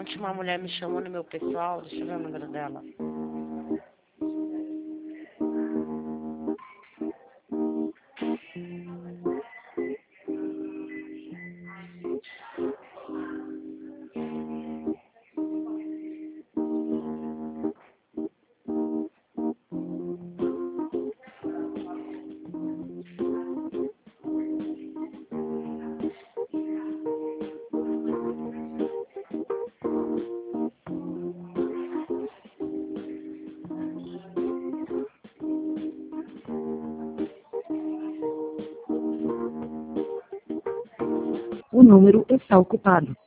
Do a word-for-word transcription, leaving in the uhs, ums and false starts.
Ontem uma mulher me chamou no meu pessoal, deixa eu ver o número dela. O número está ocupado.